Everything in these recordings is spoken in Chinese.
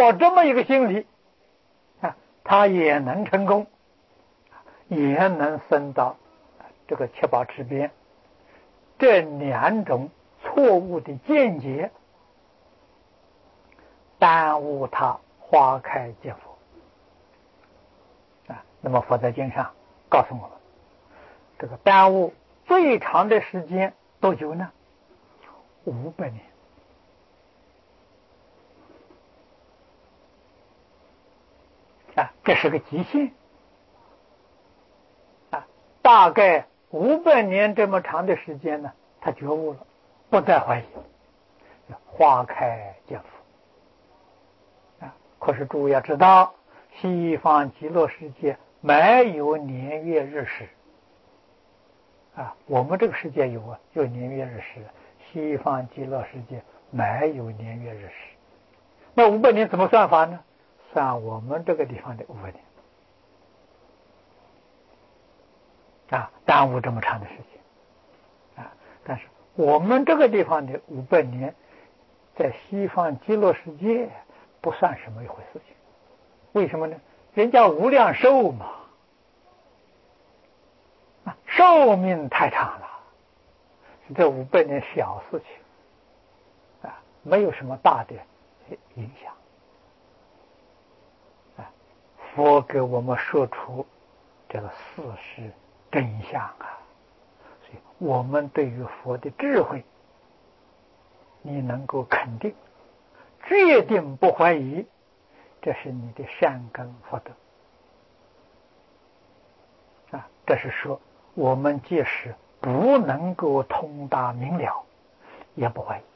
抱这么一个心理啊，他也能成功，也能升到这个七宝池边。这两种错误的见解耽误他花开见佛啊。那么佛在经上告诉我们，这个耽误最长的时间多久呢？500年啊，这是个极限啊。大概500年这么长的时间呢，他觉悟了，不再怀疑，花开见佛啊。可是诸位要知道，西方极乐世界没有年月日时啊，我们这个世界有啊，有年月日时，西方极乐世界没有年月日时。那500年怎么算法呢？算我们这个地方的500年啊，耽误这么长的时间啊。但是我们这个地方的500年，在西方极乐世界不算什么一回事情。为什么呢？人家无量寿嘛，寿命太长了，这500年小事情啊，没有什么大的影响啊。佛给我们说出这个事实真相啊，所以我们对于佛的智慧，你能够肯定，决定不怀疑，这是你的善根福德啊。这是说我们即使不能够通达明了，也不怀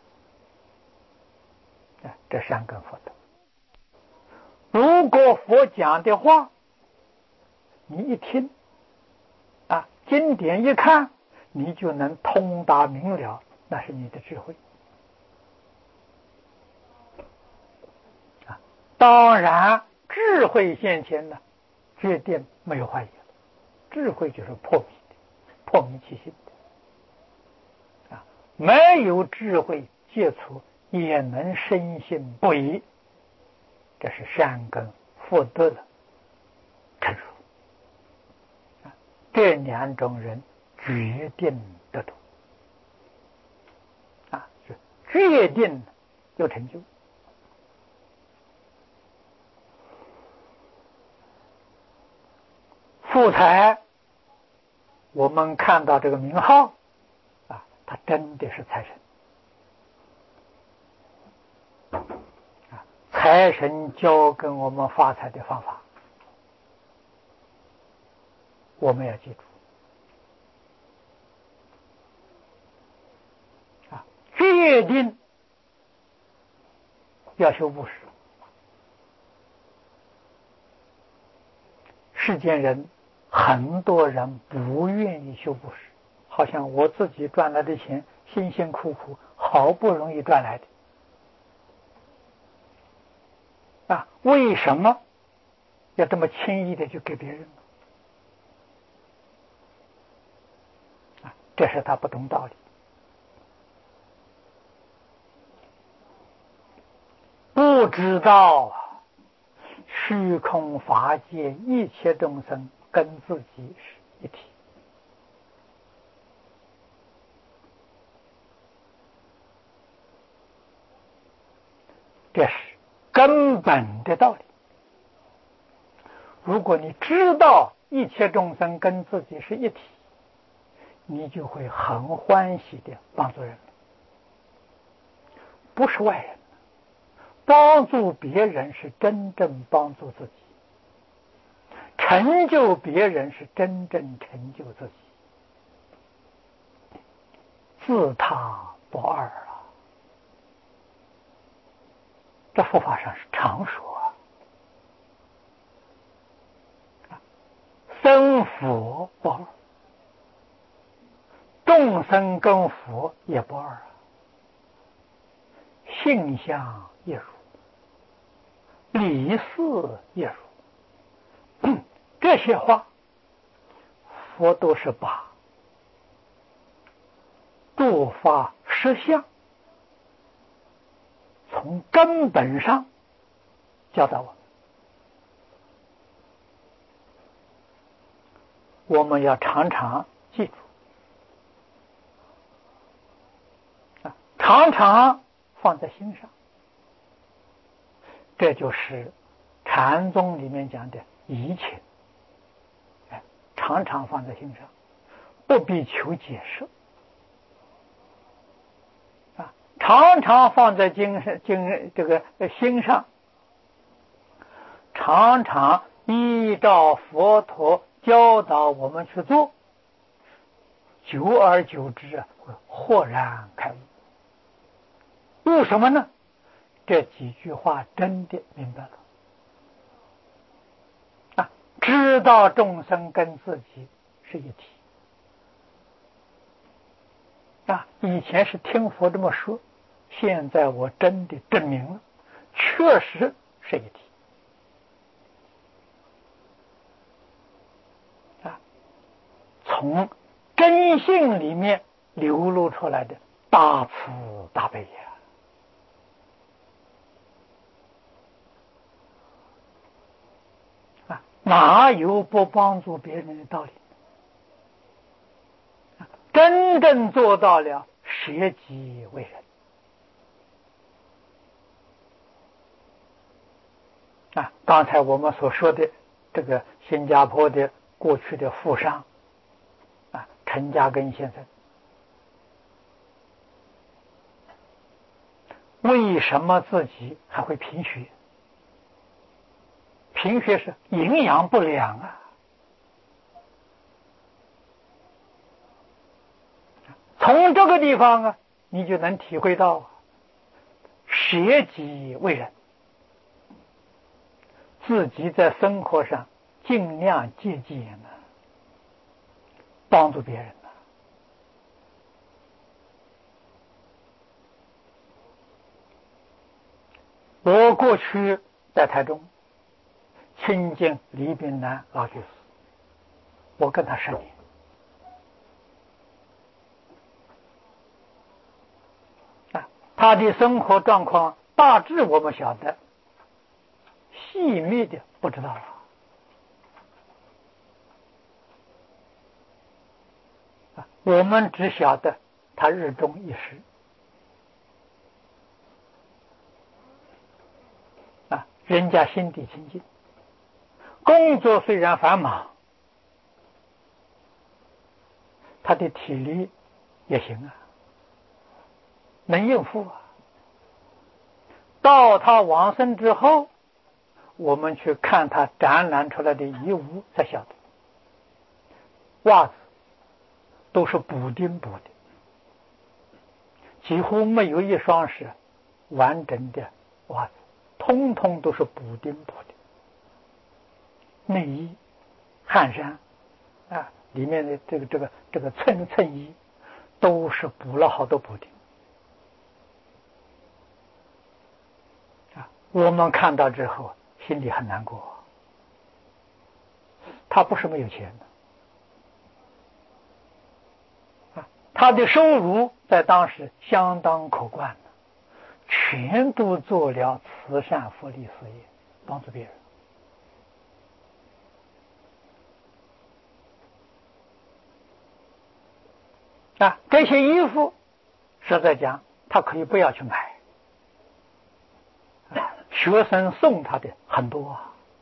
疑啊，这善根福德。如果佛讲的话，你一听啊，经典一看，你就能通达明了，那是你的智慧啊。当然智慧现前呢，决定没有怀疑了。智慧就是破迷的，破迷其心的啊。没有智慧接触也能深信不疑，这是善根福德的成熟啊。这两种人决定得度啊，是决定有成就。富财，我们看到这个名号啊，他真的是财神啊，财神教给我们发财的方法，我们要记住啊，决定要修布施。世间人很多人不愿意修布施，好像我自己赚来的钱，辛辛苦苦好不容易赚来的啊，为什么要这么轻易的就给别人呢？啊，这是他不懂道理，不知道虚空法界一切众生跟自己是一体，这是根本的道理。如果你知道一切众生跟自己是一体，你就会很欢喜的帮助人，不是外人，帮助别人是真正帮助自己，成就别人是真正成就自己，自他不二啊。这佛法上是常说啊，生佛不二，众生跟佛也不二啊，性相亦如，理事亦如。这些话佛都是把诸法实相从根本上教导我们要常常记住，常常放在心上。这就是禅宗里面讲的怡情，常常放在心上，不必求解释。常常放在心上，常常依照佛陀教导我们去做，久而久之会豁然开悟。悟什么呢？这几句话真的明白了，知道众生跟自己是一体。以前是听佛这么说，现在我真的证明了，确实是一体。从真性里面流露出来的大慈大悲呀！哪有不帮助别人的道理？真正做到了舍己为人。刚才我们所说的这个新加坡的过去的富商陈嘉庚先生，为什么自己还会贫血？贫血是营养不良从这个地方你就能体会到舍己为人，自己在生活上尽量节俭帮助别人我过去在台中亲近李炳南老居士，我跟他10年。他的生活状况大致我们晓得，细密的不知道我们只晓得他日中一时人家心地清净，工作虽然繁忙，他的体力也行能应付到他往生之后，我们去看他展览出来的遗物才晓得，袜子都是补丁补的，几乎没有一双是完整的袜子，通通都是补丁补的。内衣、汗衫里面的这个衬衣都是补了好多补丁我们看到之后心里很难过。他不是没有钱他的收入在当时相当可观全都做了慈善福利事业，帮助别人这些衣服实在讲他可以不要去买，学生送他的很多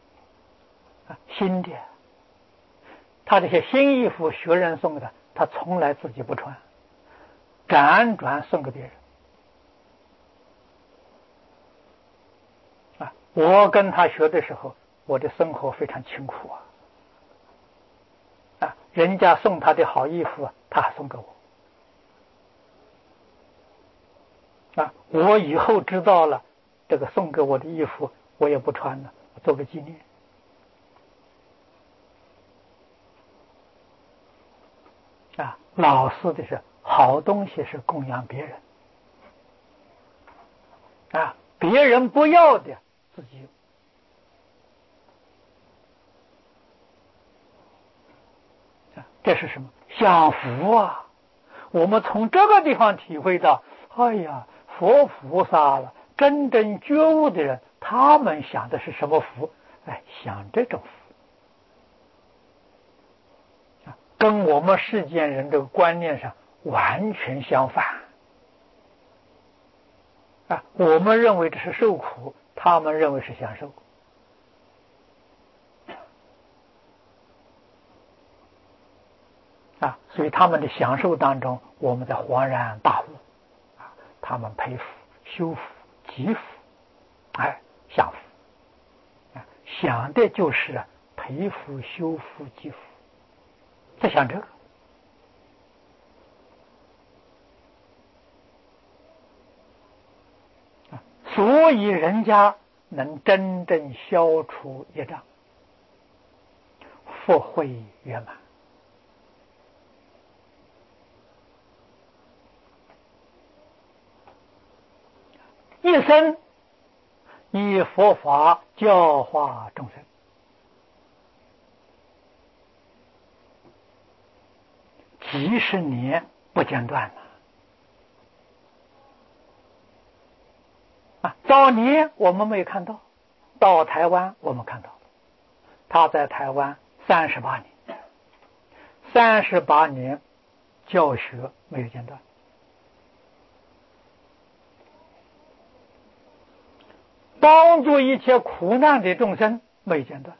新的，他这些新衣服学人送的，他从来自己不穿，辗转送给别人我跟他学的时候，我的生活非常清苦人家送他的好衣服他还送给我我以后知道了这个送给我的衣服我也不穿了，做个纪念老师的是好东西是供养别人别人不要的自己有这是什么？享福我们从这个地方体会到，哎呀，佛菩萨了，真正觉悟的人他们想的是什么福？想这种福跟我们世间人这个观念上完全相反我们认为这是受苦，他们认为是享受所以他们的享受当中，我们在恍然大悟他们培福、修福、积福，享福想的就是培福、修福、积福，在想这个所以人家能真正消除业障，福慧圆满。一生以佛法教化众生，几十年不间断早年我们没有看到，到台湾我们看到他在台湾38年，38年教学没有间断，帮助一切苦难的众生没有间断。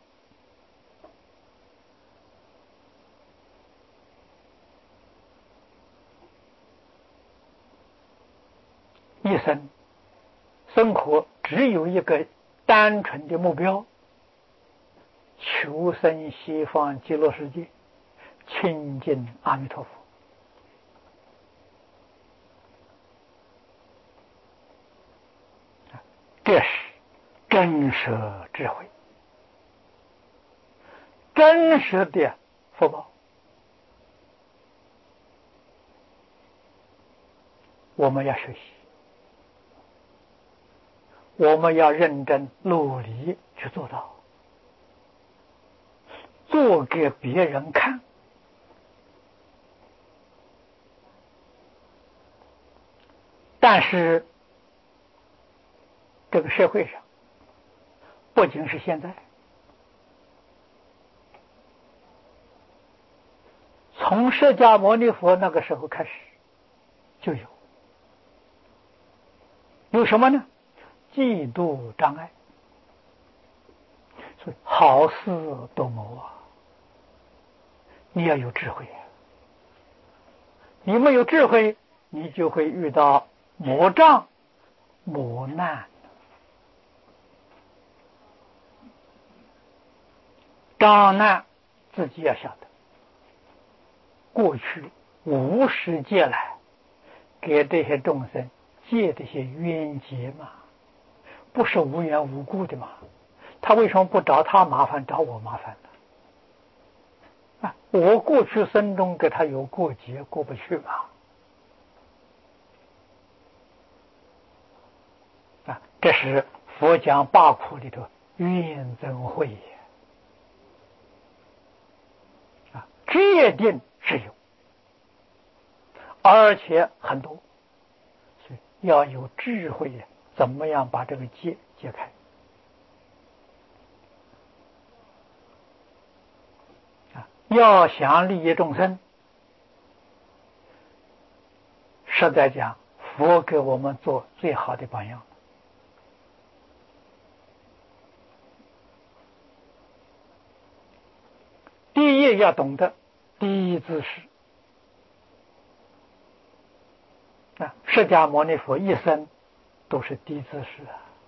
一生生活只有一个单纯的目标，求生西方极乐世界，亲近阿弥陀佛。这是真实智慧，真实的福报。我们要学习，我们要认真努力去做到，做给别人看。但是这个社会上，不仅是现在，从释迦牟尼佛那个时候开始就有什么呢？嫉妒障碍。所以好事多谋你要有智慧你没有智慧，你就会遇到魔障、磨难。障难自己要晓得，过去无始劫来给这些众生借这些冤结嘛，不是无缘无故的嘛，他为什么不找他麻烦，找我麻烦呢？我过去生中跟他有过节，过不去嘛。这是佛讲八苦里头怨憎会决定是有，而且很多，所以要有智慧怎么样把这个结解开要想利益众生，实在讲，佛给我们做最好的榜样。第一要懂得第一姿势释迦牟尼佛一生都是低姿势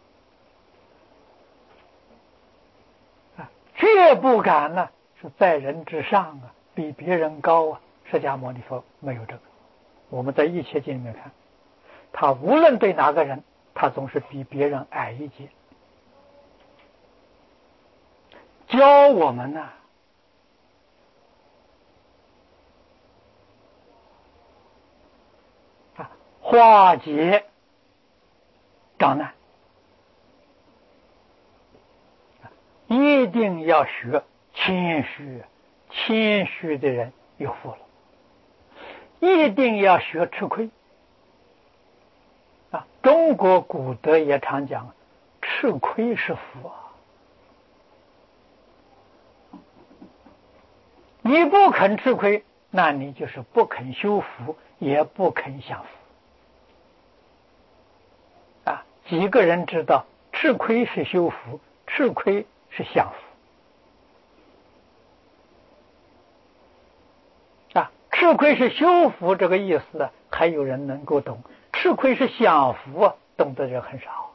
绝不敢是在人之上比别人高释迦牟尼佛没有这个。我们在《一切经》里面看，他无论对哪个人，他总是比别人矮一截，教我们化解障难，一定要学谦虚，谦虚的人有福了。一定要学吃亏中国古德也常讲， 吃亏是福啊！你不肯吃亏，那你就是不肯修福，也不肯享福。几个人知道吃亏是修福，吃亏是享福。吃亏是修福这个意思还有人能够懂，吃亏是享福懂的人很少。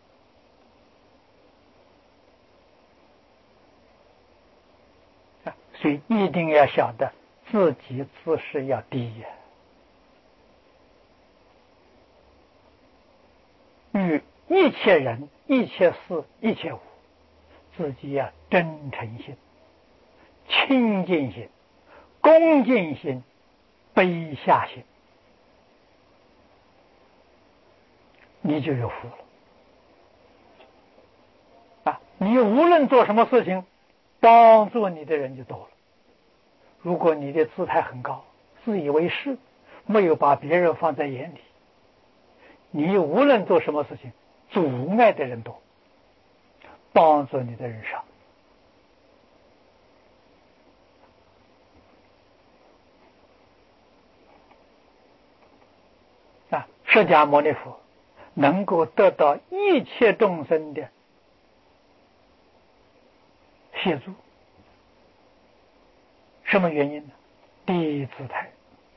所以一定要晓得自己自视要低呀，与一切人、一切事、一切物，自己要真诚心、清净心、恭敬心、卑下心，你就有福了。你无论做什么事情，帮助你的人就多了。如果你的姿态很高，自以为是，没有把别人放在眼里，你无论做什么事情，阻碍的人多，帮助你的人少。释迦牟尼佛能够得到一切众生的协助，什么原因呢？第一姿态。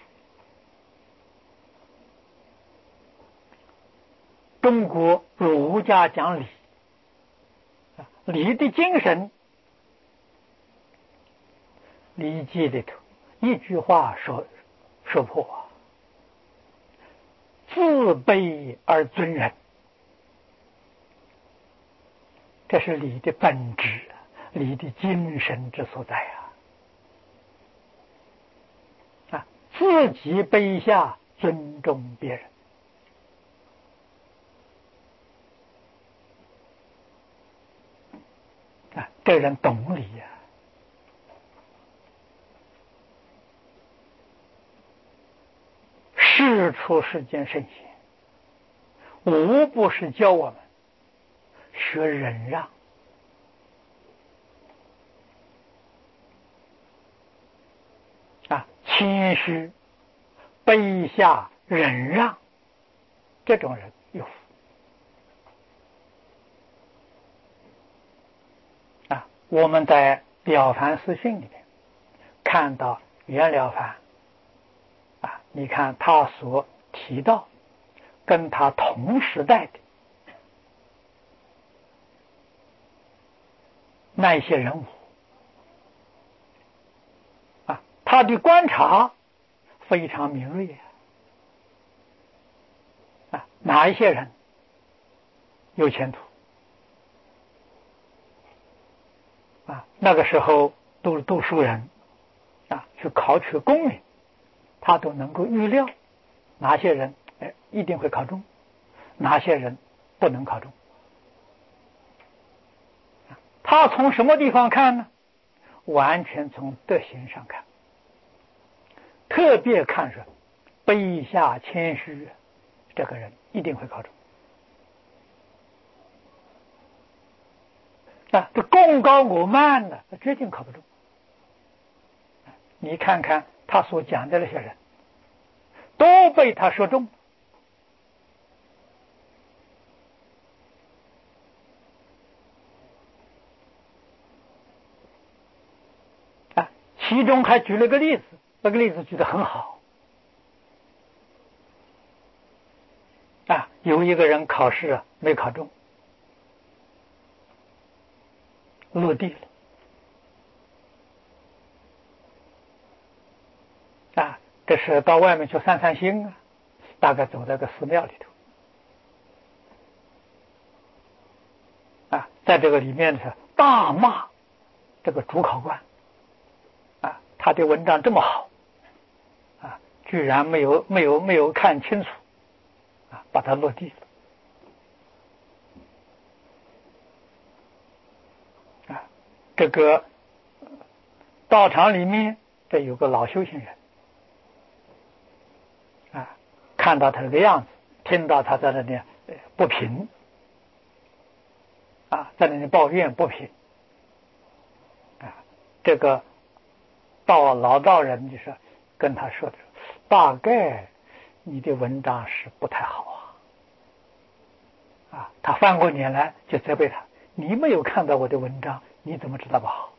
中国儒家讲礼，礼的精神，礼记里头一句话说破，自卑而尊人，这是礼的本质，礼的精神之所在自己卑下，尊重别人。这人懂礼呀。事出世间圣贤，无不是教我们学忍让。谦虚、卑下、忍让，这种人有福。我们在《了凡四训》里面看到袁了凡你看他所提到跟他同时代的那一些人物他的观察非常敏锐哪一些人有前途那个时候都是读书人去考取功名，他都能够预料哪些人一定会考中，哪些人不能考中。他从什么地方看呢？完全从德行上看，特别看出卑下谦虚，这个人一定会考中。这功高我慢呢，决定考不中。你看看他所讲的那些人，都被他说中。其中还举了个例子，那个例子举得很好。有一个人考试没考中，落地了。这是到外面去散散心大概走到个寺庙里头在这个里面是大骂这个主考官他的文章这么好居然没有看清楚把它落地了这个道场里面这有个老修行人看到他这个样子，听到他在那里不平在那里抱怨不平啊。这个到老道人就是跟他说的，大概你的文章是不太好啊。他翻过脸来就责备他，你没有看到我的文章，你怎么知道不好？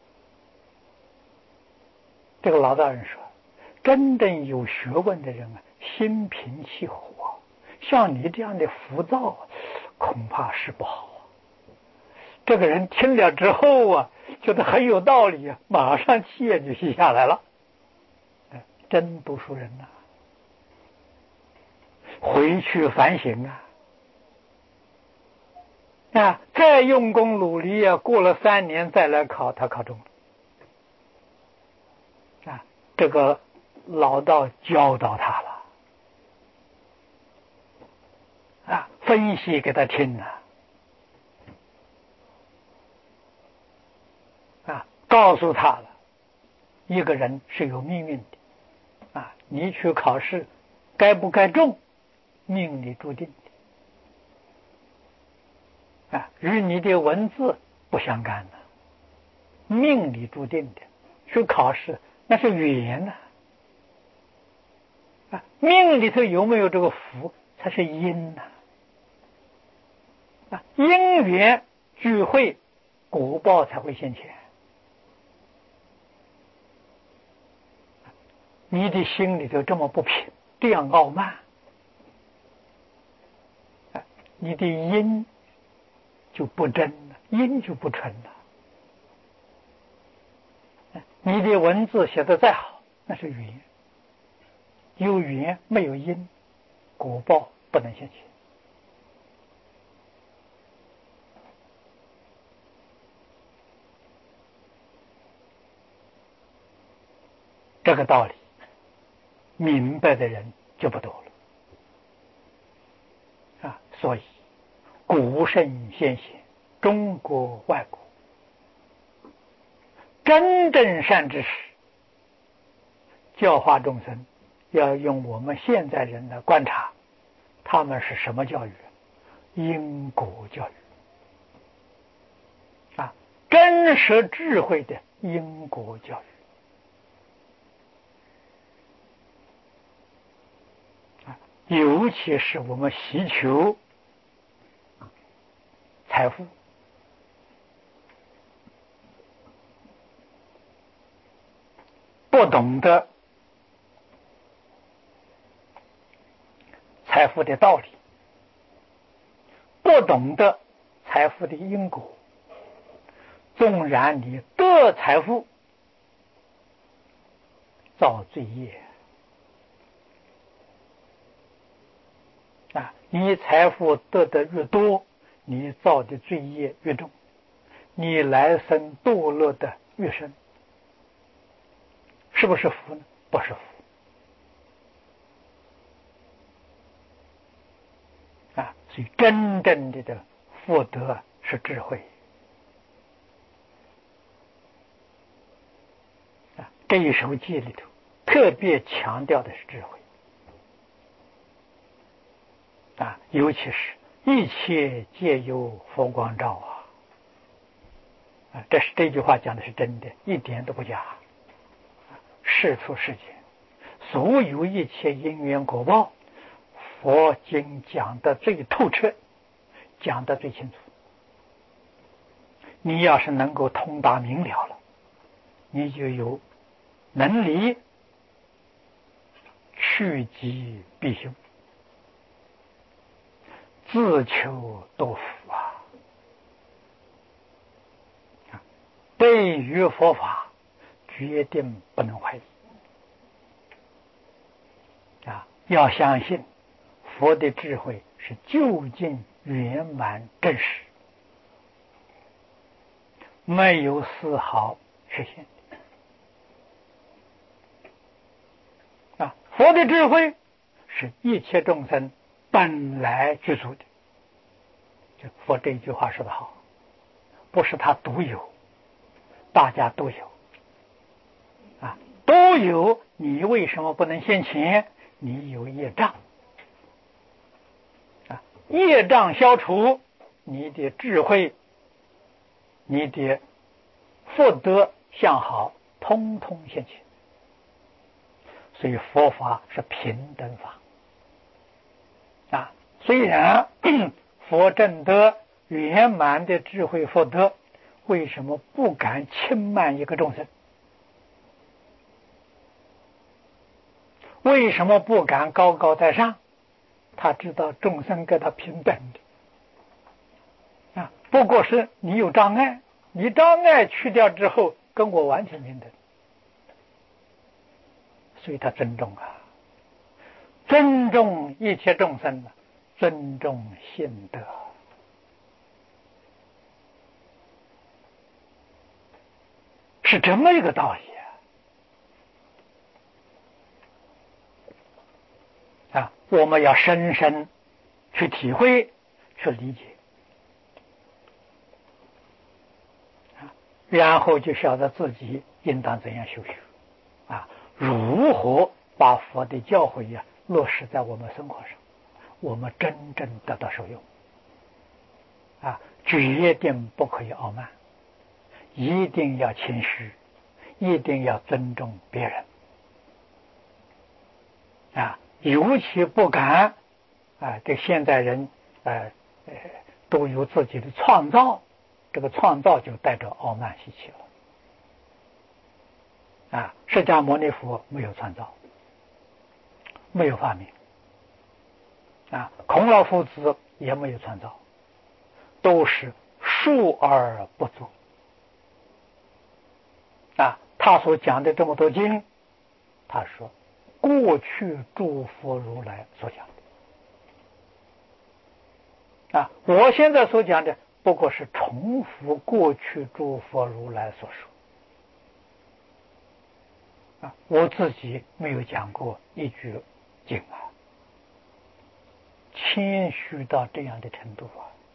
这个老道人说，真正有学问的人啊，心平气和，像你这样的浮躁恐怕是不好啊。这个人听了之后啊，觉得很有道理啊，马上气焰就下来了。真读书人呐，回去反省再用功努力啊，过了3年再来考，他考中了这个老道教导他了分析给他听告诉他了，一个人是有命运的你去考试该不该中，命里注定的与你的文字不相干的，命里注定的。去考试那是缘命里头有没有这个福才是因因缘聚会，果报才会现前。你的心里头这么不平，这样傲慢，你的因就不真了，因就不纯了。你的文字写得再好，那是缘，有缘没有因，果报不能现前。这个道理明白的人就不多了所以古圣先贤，中国外国真正善知识教化众生，要用我们现在人的观察，他们是什么教育？因果教育真实智慧的因果教育尤其是我们希求财富，不懂得财富的道理，不懂得财富的因果，纵然你得财富，造罪业你财富得的越多，你造的罪业越重，你来生堕落的越深。是不是福呢？不是福所以真正的福德是智慧这一首偈里头特别强调的是智慧尤其是一切皆由佛光照这句话讲的是真的，一点都不假。世出世间所有一切因缘果报，佛经讲得最透彻，讲得最清楚。你要是能够通达明了了，你就有能力趋吉避凶，自求多福对于佛法决定不能怀疑要相信佛的智慧是究竟圆满真实，没有丝毫缺陷佛的智慧是一切众生本来具足的。佛这一句话说得好，不是他独有，大家都有都有，你为什么不能现前？你有业障业障消除，你的智慧你的福德相好通通现前。所以佛法是平等法啊。虽然佛证得圆满的智慧福德，为什么不敢轻慢一个众生？为什么不敢高高在上？他知道众生跟他平等的啊，不过是你有障碍，你障碍去掉之后，跟我完全平等。所以他尊重啊，尊重一切众生，尊重信德，是这么一个道理啊！我们要深深去体会，去理解啊，然后就晓得自己应当怎样修学啊，如何把佛的教诲落实在我们生活上，我们真正得到受用啊！决定不可以傲慢，一定要谦虚，一定要尊重别人啊！尤其不敢啊！这现在人都有自己的创造，这个创造就带着傲慢习气了啊！释迦牟尼佛没有创造，没有发明啊！孔老夫子也没有创造，都是述而不作啊！他所讲的这么多经，他说过去诸佛如来所讲的啊，我现在所讲的不过是重复过去诸佛如来所说啊，我自己没有讲过一句经啊，谦虚到这样的程度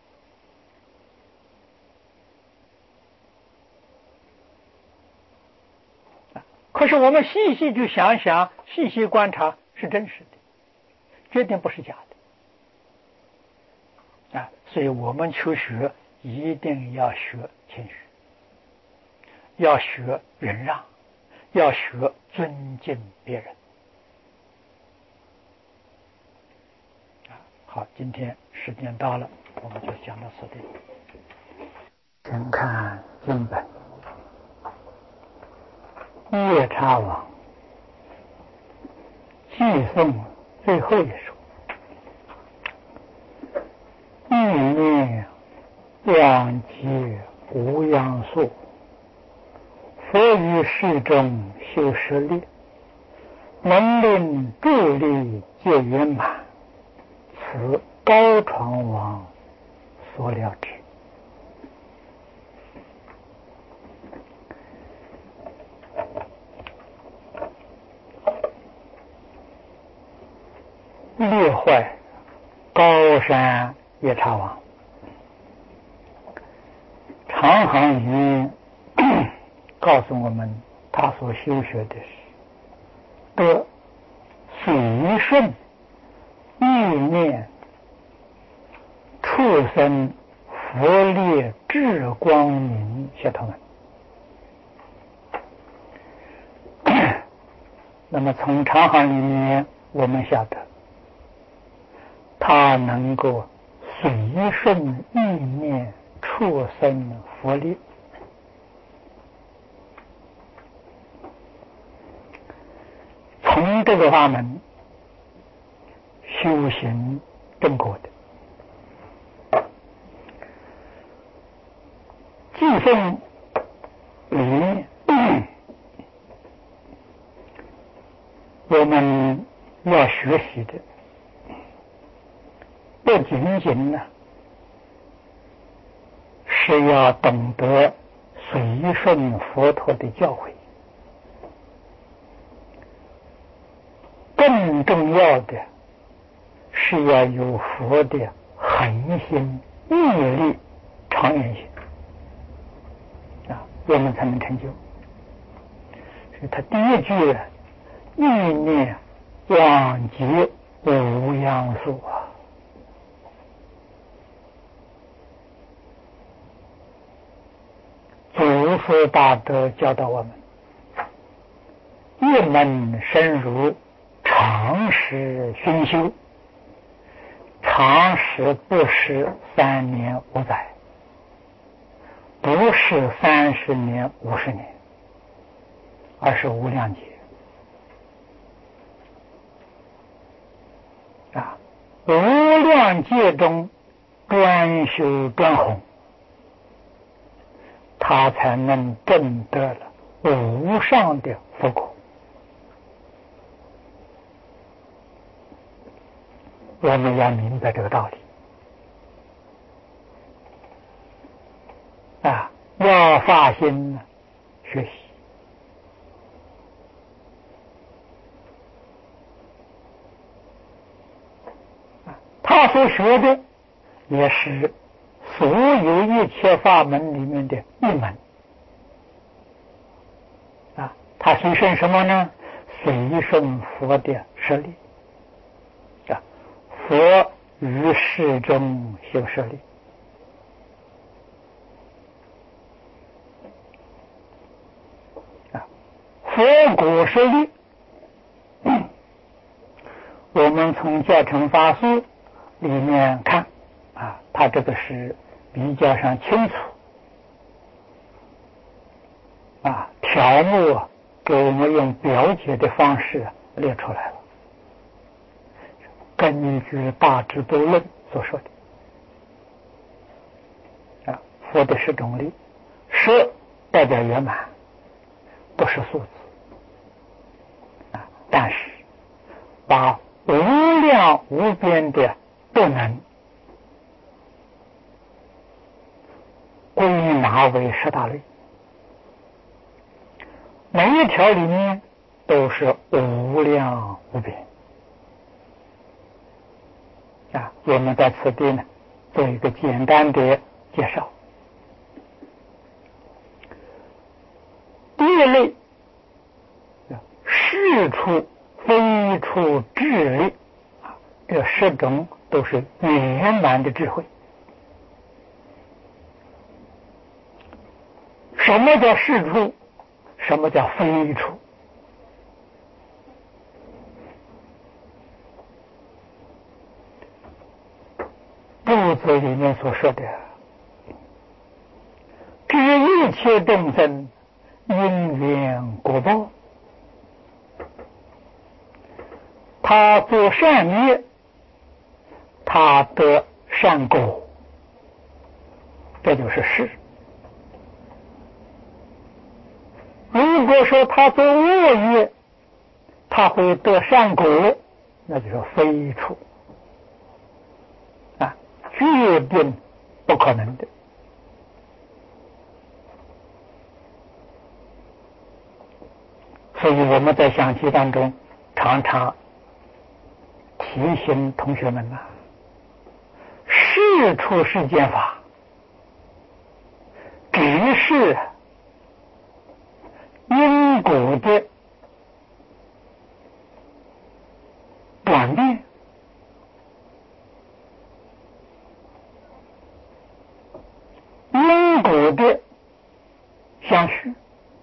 啊！可是我们细细去想想，细细观察，是真实的，决定不是假的啊！所以我们求学一定要学谦虚，要学忍让，要学尊敬别人啊！好，今天时间到了，我们就讲到此地。请看经本，夜叉王寄送最后一首，意念往极无央数，佛于世中修十力，能令助力皆圆满，此高床王所了之。略坏高山夜叉王，长行云告诉我们，他所修学的是得随顺意念畜生佛力智光明学他们。那么从长行里面我们晓得，他能够随顺意念畜生佛力，从这个法门修行正果的。寄送里面我们要学习的不仅仅是要懂得随顺佛陀的教诲，更重要的是要有佛的恒心、毅力、长远性啊，我们才能成就。所以他第一句意念往极无央数啊， 佛大德教导我们，一门深入，常识熏修，常识不是3年5载，不是30年50年，而是无量劫啊！无量劫中专修专弘，他才能证得了无上的佛果。我们要明白这个道理啊！要发心学习他所学的也是所有一切法门里面的一门啊！他随顺什么呢？随顺佛的舍利啊！佛于世中修舍利啊！佛果舍利，我们从教程法书里面看啊，他这个是比较上清楚啊，条目给我们用表解的方式列出来了，根据大智度论所说的啊，佛的10种力，舍代表圆满，不是数字啊，但是把无量无边的不能归纳为10大类，每一条里面都是无量无边啊！我们在此地呢做一个简单的介绍。第一类，事处非处智力啊，这10种都是圆满的智慧。什么叫事处？什么叫非处？肚子里面所说的，知一切众生因缘果报，他做善业，他得善果，这就是事。如果说他做恶业，他会得善果，那就是非处啊，决定不可能的。所以我们在象棋当中常常提醒同学们呐，事处世间法只是因果的转变，因果的相续，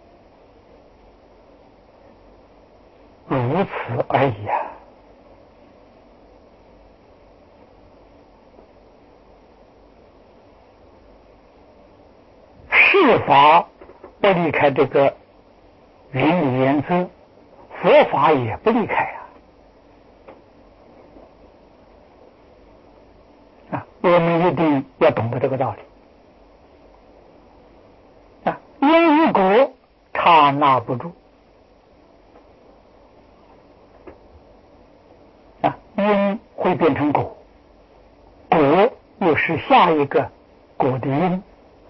如此而已啊！事法不离开这个原理原则，佛法也不离开啊！我们一定要懂得这个道理啊！因与果刹那不住啊，因会变成果，果又是下一个果的因，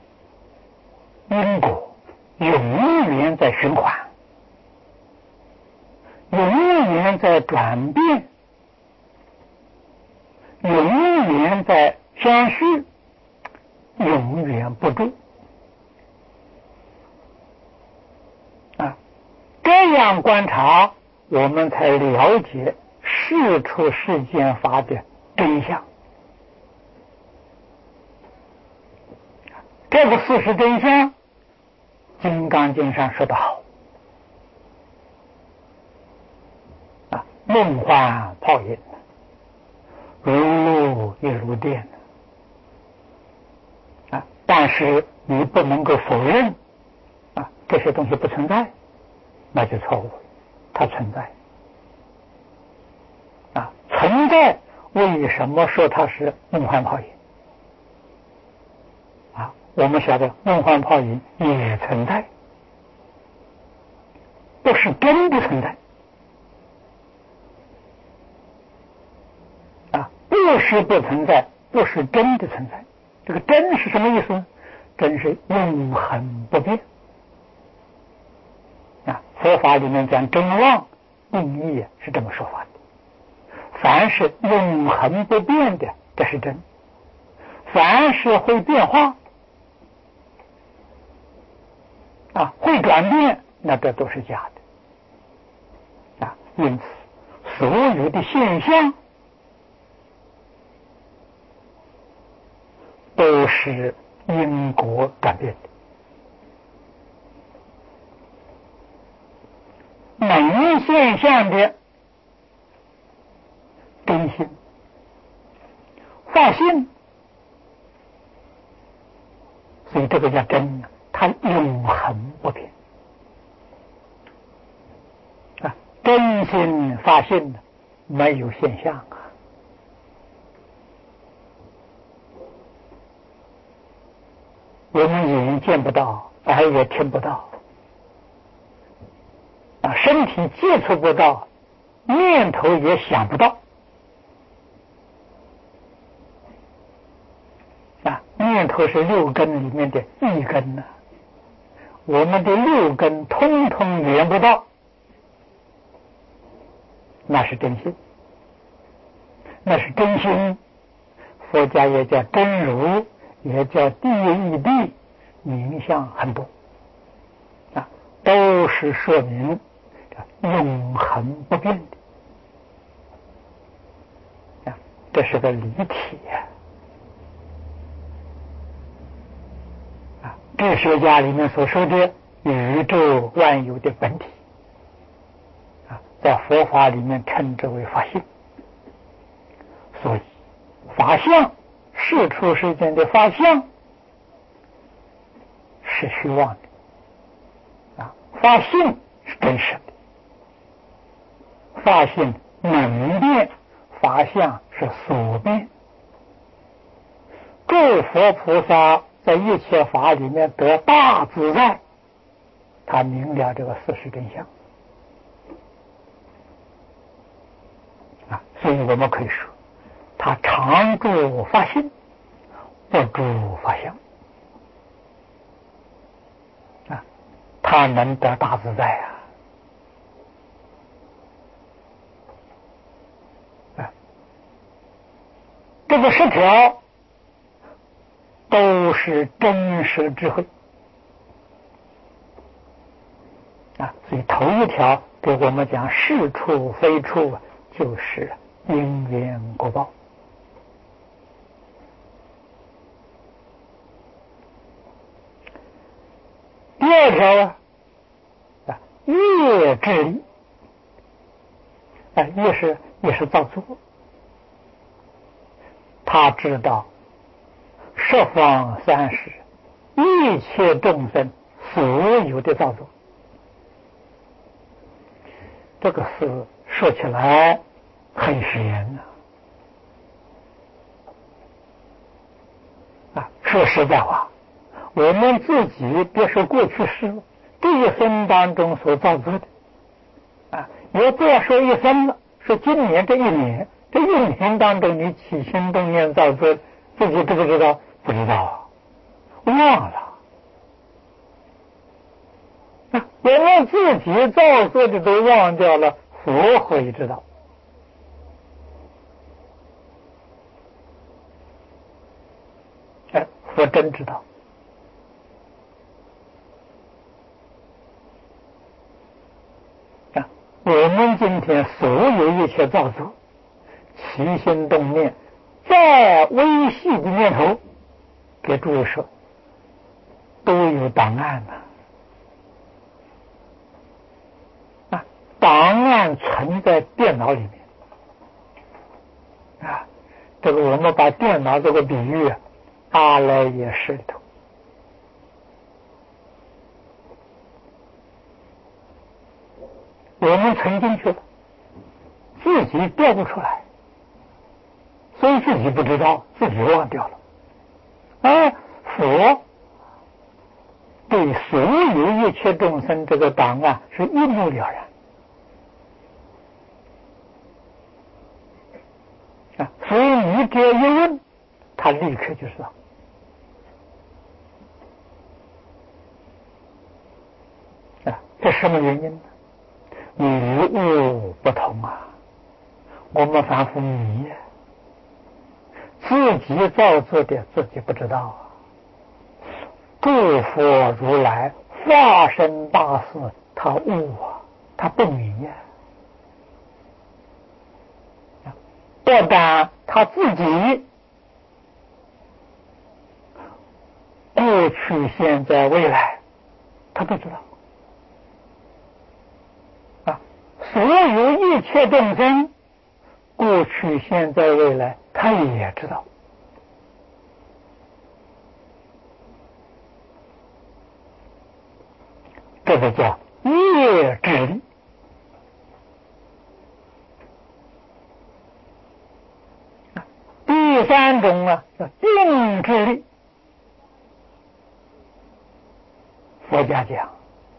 因果永远在循环，永远在转变，永远在相续，永远不住啊！这样观察，我们才了解事处世间法的真相。这个事实真相金刚经上说得好啊，梦幻泡影，如露亦如电啊，但是你不能够否认啊，这些东西不存在，那就错误，它存在啊，存在。为什么说它是梦幻泡影啊？我们晓得梦幻泡影也存在，不是真的存在啊，不是不存在，不是真的存在。这个真是什么意思呢？真是永恒不变啊！佛法里面讲真妄，定义是这么说法的。凡是永恒不变的，这是真；凡是会变化啊，会转变，那这都是假的啊。因此，所有的现象都是因果转变的。每现象的真心发性，所以这个叫真，它永恒不变啊。真心发性没有现象啊，我们眼见不到，耳也听不到啊，身体接触不到，念头也想不到。念头是六根里面的一根呢，我们的六根通通连不到，那是真心，那是真心。佛家也叫真如，也叫第一地，名相很多啊，都是说明永恒不变的啊，这是个离体啊。哲学家里面所说的宇宙万有的本体啊，在佛法里面称之为法性。所以法相，世出世间的法相是虚妄的啊，法性是真实的。法性能变，法相是所变。诸佛菩萨在一切法里面得大自在，他明了这个事实真相啊，所以我们可以说，他常住法性，不住法相啊，他能得大自在啊！这个10条都是真实智慧啊，所以头一条给我们讲是处非处，就是因缘果报。第二条啊，业智力啊，业是造作，他知道十方三世一切众生所有的造作。这个事说起来很玄啊，说实在话，我们自己别说过去世，这一生当中所造作的啊，也不要说一生了，说今年这一年，这一年当中你起心动念造作，自己知不知道？不知道啊，忘了。我们自己造作的都忘掉了，佛会知道。佛真知道。我们今天所有一切造作，起心动念，再微细的念头，给诸位说，都有档案但存在电脑里面啊。这个我们把电脑这个比喻阿赖耶识里头，我们存进去了，自己调不出来，所以自己不知道，自己忘掉了。而佛对所有一切众生这个档案是一目了然啊，所以你只要一问，他立刻就知道。啊，这什么原因呢？与物不同啊，我们凡夫迷呀，自己造作的自己不知道啊。诸佛如来化身大事，他悟啊，他不迷呀。不但他自己过去、现在、未来，他都知道啊。所有一切众生，过去、现在、未来，他也知道。这个叫业智力。第三种啊，叫定智力。佛家讲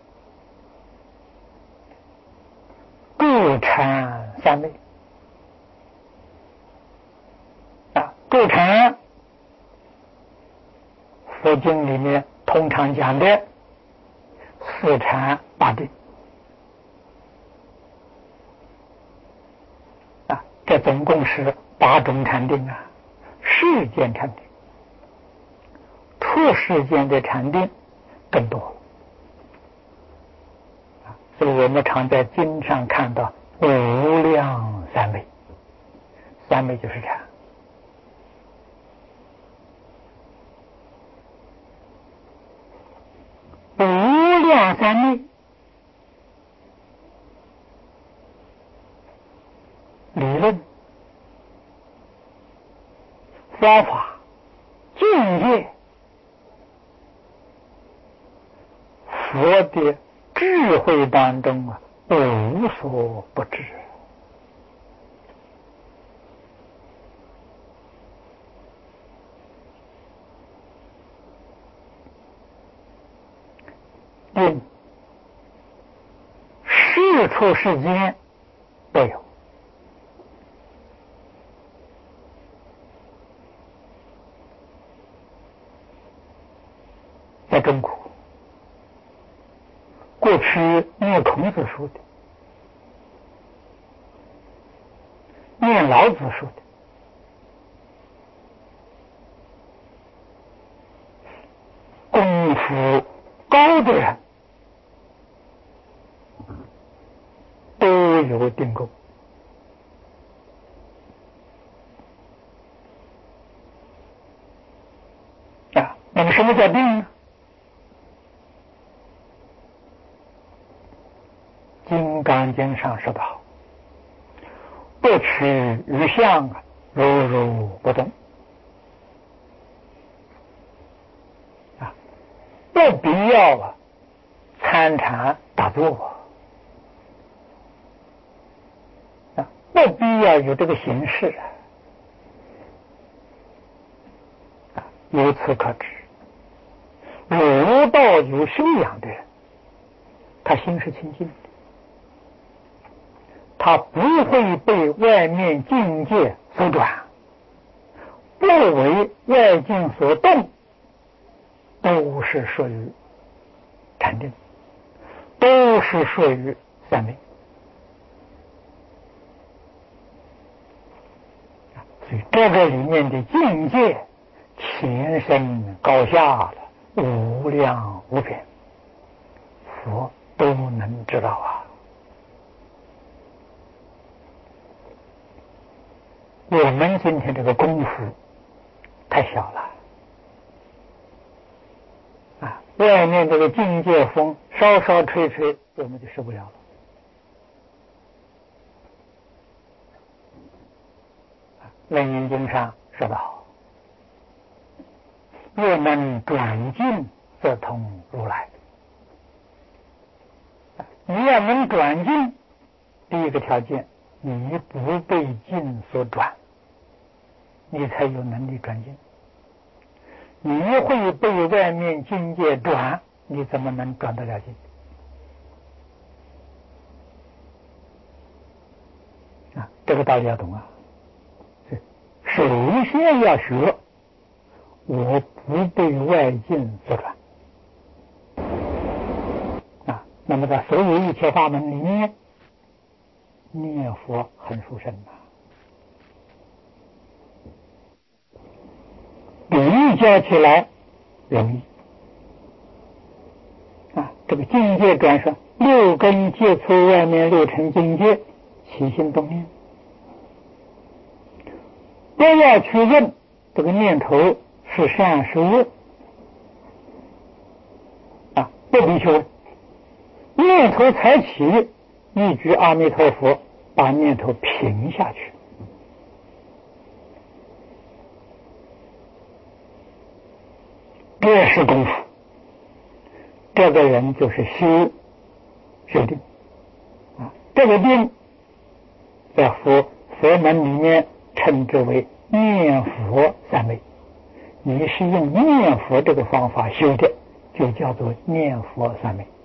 构成三昧啊，构成佛经里面通常讲的四禅八定啊，这总共是8种禅定啊，世间禅定，出世间的禅定更多啊，所以我们常在经上看到无量三昧，三昧就是禅。无量三昧理论、方法、境界，佛的智慧当中啊，无所不知。定世出世间都有，在中国过去念孔子说的，念老子说的，功夫高的人都有定功啊。那么什么叫定呢？金刚经上说道，不取于相，如如不动啊，不必要参禅打坐啊，不必要有这个形式啊。由此可知，儒道有修养的人，他心是清净的，他不会被外面境界所转，不为外境所动，都是属于禅定，都是属于三昧。所以这个里面的境界前深高下了，无量无边，佛都能知道啊。我们今天这个功夫太小了啊！外面这个境界风稍稍吹吹，我们就受不了了论语经上说得好：若能转进，则通如来。你要能转进，第一个条件，你不被境所转，你才有能力转进。你会被外面境界转，你怎么能转得了境？这个道理要懂啊。首先要学，我不被外境所转。那么在所有一切法门里面，念佛很殊胜比喻加起来容易这个境界转说，六根接触外面六尘境界，起心动念，不要去问这个念头是善是恶不必去问，念头才起，一句阿弥陀佛，把念头平下去。这是功夫，这个人就是修定这个定在佛门里面称之为念佛三昧。你是用念佛这个方法修的，就叫做念佛三昧。